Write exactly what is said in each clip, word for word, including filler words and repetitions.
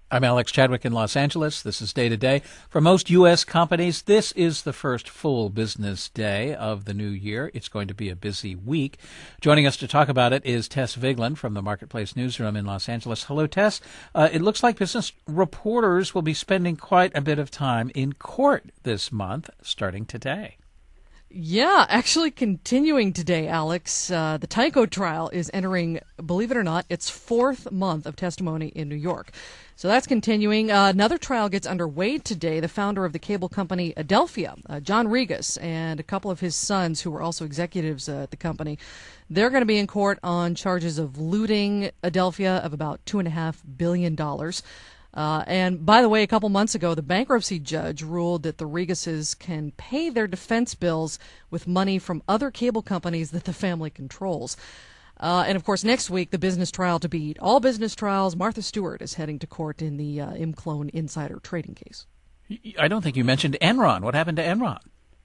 I'm Alex Chadwick in Los Angeles. This is Day to Day. For most U S companies, this is the first full business day of the new year. It's going to be a busy week. Joining us to talk about it is Tess Vigeland from the Marketplace Newsroom in Los Angeles. Hello, Tess. Uh, it looks like business reporters will be spending quite a bit of time in court this month, starting today. Yeah, actually continuing today, Alex. Uh, the Tyco trial is entering, believe it or not, its fourth month of testimony in New York. So that's continuing. Uh, another trial gets underway today. The founder of the cable company Adelphia, uh, John Regas, and a couple of his sons, who were also executives uh, at the company, they're going to be in court on charges of looting Adelphia of about two and a half billion dollars. Uh, and by the way, a couple months ago, the bankruptcy judge ruled that the Regases can pay their defense bills with money from other cable companies that the family controls. Uh, and, of course, next week, the business trial to beat all business trials. Martha Stewart is heading to court in the uh, ImClone insider trading case. I don't think you mentioned Enron. What happened to Enron?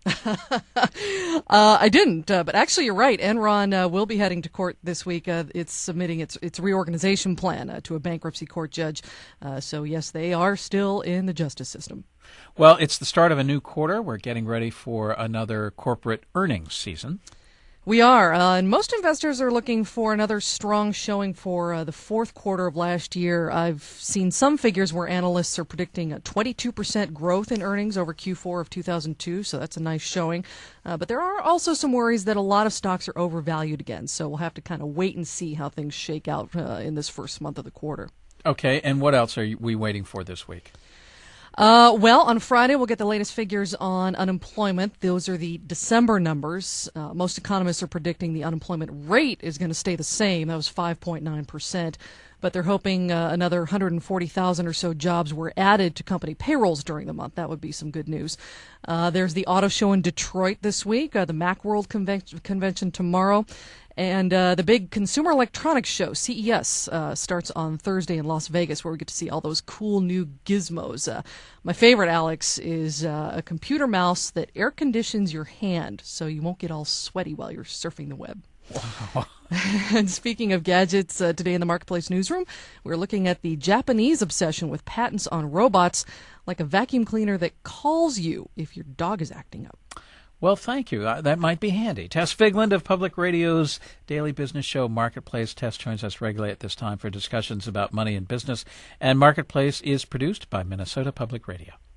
uh, I didn't, uh, but actually you're right. Enron uh, will be heading to court this week. Uh, it's submitting its its reorganization plan uh, to a bankruptcy court judge. Uh, so, yes, they are still in the justice system. Well, it's the start of a new quarter. We're getting ready for another corporate earnings season. We are, uh, and most investors are looking for another strong showing for uh, the fourth quarter of last year. I've seen some figures where analysts are predicting a twenty-two percent growth in earnings over Q four of two thousand two, so that's a nice showing. Uh, but there are also some worries that a lot of stocks are overvalued again, so we'll have to kind of wait and see how things shake out uh, in this first month of the quarter. Okay, and what else are we waiting for this week? Uh, well, on Friday, we'll get the latest figures on unemployment. Those are the December numbers. Uh, most economists are predicting the unemployment rate is going to stay the same. That was five point nine percent. But they're hoping uh, another one hundred forty thousand or so jobs were added to company payrolls during the month. That would be some good news. Uh, there's the auto show in Detroit this week, uh, the Macworld conven- convention tomorrow. And uh, the big consumer electronics show, C E S, uh, starts on Thursday in Las Vegas, where we get to see all those cool new gizmos. Uh, my favorite, Alex, is uh, a computer mouse that air conditions your hand so you won't get all sweaty while you're surfing the web. Wow. And speaking of gadgets, uh, today in the Marketplace Newsroom, we're looking at the Japanese obsession with patents on robots, like a vacuum cleaner that calls you if your dog is acting up. Well, thank you. Uh, that might be handy. Tess Vigeland of Public Radio's daily business show, Marketplace. Tess joins us regularly at this time for discussions about money and business. And Marketplace is produced by Minnesota Public Radio.